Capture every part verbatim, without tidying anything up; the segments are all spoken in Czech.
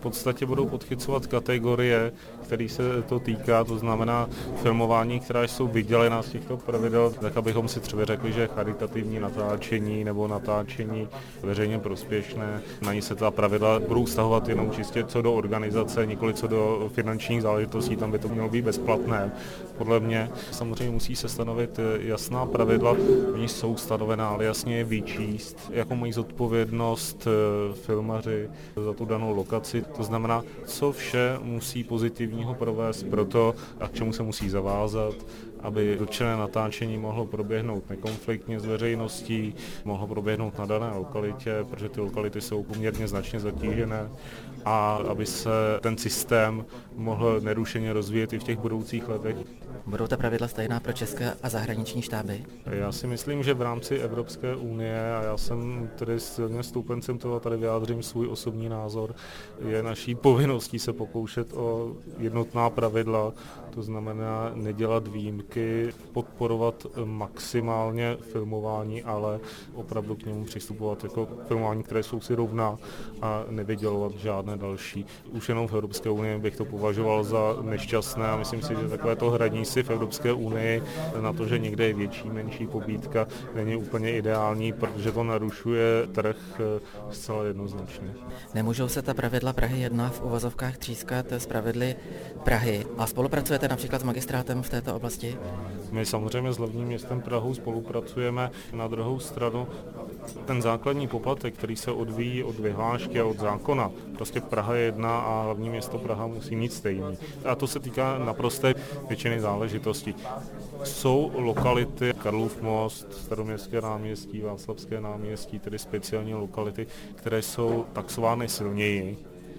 podstatě budou podchycovat kategorie, který se to týká, to znamená filmování, která jsou vydělená z těchto pravidel, tak abychom si třeba řekli, že charitativní natáčení nebo natáčení veřejně prospěšné, na ní se ta pravidla budou vztahovat jenom čistě co do organizace, nikoli co do finančních záležitostí, tam by to mělo být bezplatné. Podle mě samozřejmě musí se stanovit jasná pravidla, oni jsou stanovená, ale jasně je vyčíst, jakou mají zodpovědnost filmaři za tu danou lokaci, to znamená, co vše musí pozitivního provést pro to, a k čemu se musí zavázat, aby dotčené natáčení mohlo proběhnout nekonfliktně s veřejností, mohlo proběhnout na dané lokalitě, protože ty lokality jsou poměrně značně zatížené, a aby se ten systém mohl nerušeně rozvíjet i v těch budoucích letech. Budou ta pravidla stejná pro české a zahraniční štáby? Já si myslím, že v rámci Evropské unie, a já jsem tedy silně stoupencem toho, tady vyjádřím svůj osobní názor, je naší povinností se pokoušet o jednotná pravidla, to znamená nedělat výjimky, podporovat maximálně filmování, ale opravdu k němu přistupovat jako filmování, které jsou si rovná, a nevydělovat žádné další. Už jenom v Evropské unii bych to považoval za nešťastné a myslím si, že takové to hraní si v Evropské unii na to, že někde je větší, menší pobídka, není úplně ideální, protože to narušuje trh zcela jednoznačně. Nemůžou se ta pravidla Prahy jedna v uvozovkách třískat s pravidly Prahy a spolupracujete například s magistrátem v této oblasti? My samozřejmě s hlavním městem Prahou spolupracujeme. Na druhou stranu ten základní poplatek, který se odvíjí od vyhlášky a od zákona, prostě Praha je jedna a hlavní město Praha musí mít stejný. A to se týká naprosté většiny záležitostí. Jsou lokality, Karlův most, Staroměstské náměstí, Václavské náměstí, tedy speciální lokality, které jsou taxovány silněji.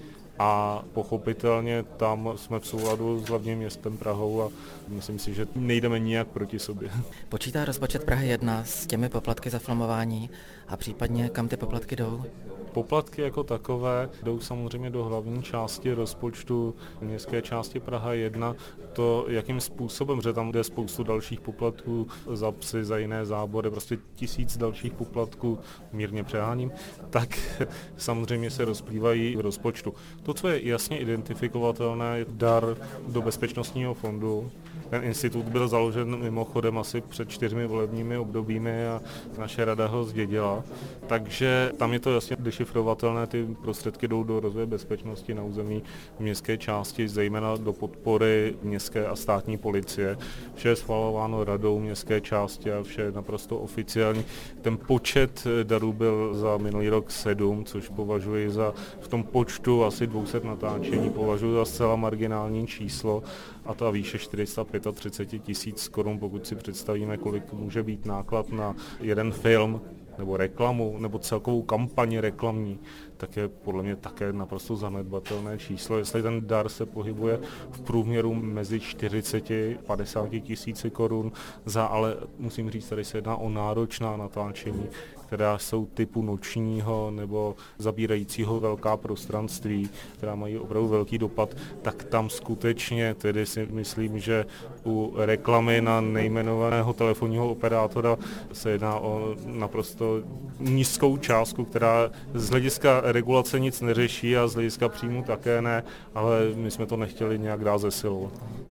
A pochopitelně tam jsme v souladu s hlavním městem Prahou a myslím si, že nejdeme nijak proti sobě. Počítá rozpočet Prahy jedna s těmi poplatky za filmování a případně kam ty poplatky jdou? Poplatky jako takové jdou samozřejmě do hlavní části rozpočtu městské části Praha jedna. To, jakým způsobem, že tam jde spoustu dalších poplatků za psy, za jiné zábory, prostě tisíc dalších poplatků, mírně přeháním, tak samozřejmě se rozplývají v rozpočtu. To, co je jasně identifikovatelné, je dar do bezpečnostního fondu. Ten institut byl založen mimochodem asi před čtyřmi volebními obdobími a naše rada ho zdědila. Takže tam je to jasně dešifrovatelné, ty prostředky jdou do rozvoje bezpečnosti na území městské části, zejména do podpory městské a státní policie. Vše je schvalováno radou městské části a vše je naprosto oficiální. Ten počet darů byl za minulý rok sedm, což považuji za v tom počtu asi dvě stě natáčení, považuji za zcela marginální číslo, a ta výše čtyři sta třicet pět tisíc korun, pokud si představíme, kolik může být náklad na jeden film, nebo reklamu, nebo celkovou kampaň reklamní, tak je podle mě také naprosto zanedbatelné číslo. Jestli ten dar se pohybuje v průměru mezi čtyřicet a padesát tisíci korun za, ale musím říct, tady se jedná o náročná natáčení, která jsou typu nočního nebo zabírajícího velká prostranství, která mají opravdu velký dopad, tak tam skutečně tedy si myslím, že u reklamy na nejmenovaného telefonního operátora se jedná o naprosto nízkou částku, která z hlediska regulace nic neřeší a z hlediska příjmu také ne, ale my jsme to nechtěli nějak dát zesilovat.